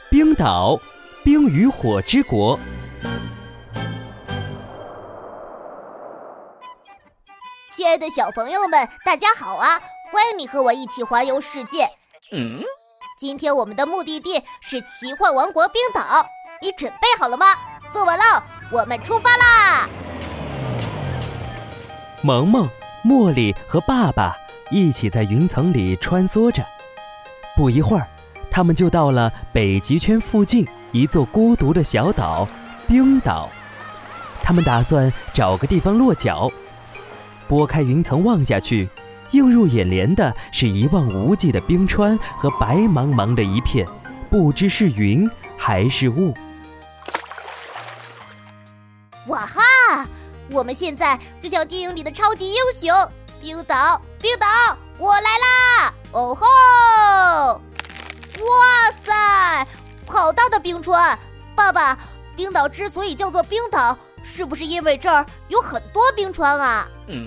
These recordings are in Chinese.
冰岛，冰与火之国。 亲爱的小朋友们，大家好啊！欢迎你和我一起环游世界。今天我们的目的地是奇幻王国冰岛，你准备好了吗？坐稳了，我们出发啦！ 萌萌、茉莉和爸爸一起在云层里穿梭着，不一会儿，他们就到了北极圈附近一座孤独的小岛——冰岛。他们打算找个地方落脚。拨开云层望下去，映入眼帘的是一望无际的冰川和白茫茫的一片，不知是云还是雾。 哇哈！我们现在就像电影里的超级英雄，冰岛，冰岛，我来啦！哦吼！哇塞，好大的冰川！爸爸，冰岛之所以叫做冰岛，是不是因为这儿有很多冰川啊？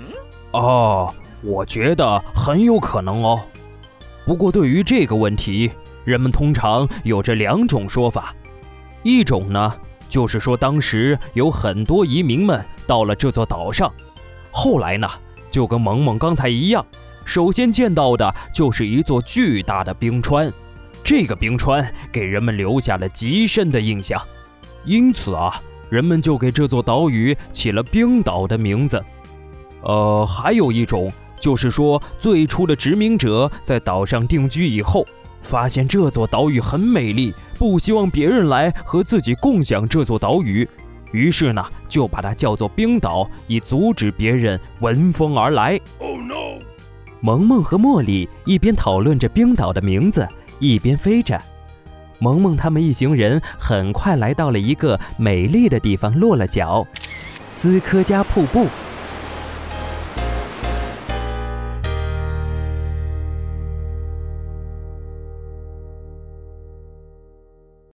我觉得很有可能哦。不过对于这个问题，人们通常有着两种说法。一种呢，就是说当时有很多移民们到了这座岛上，后来呢，就跟萌萌刚才一样，首先见到的就是一座巨大的冰川，这个冰川给人们留下了极深的印象，因此人们就给这座岛屿起了冰岛的名字。还有一种就是说，最初的殖民者在岛上定居以后，发现这座岛屿很美丽，不希望别人来和自己共享这座岛屿，于是呢，就把它叫做冰岛，以阻止别人闻风而来。 Oh no！ 萌萌和茉莉一边讨论着冰岛的名字，一边飞着。萌萌他们一行人很快来到了一个美丽的地方落了脚——斯科加瀑布。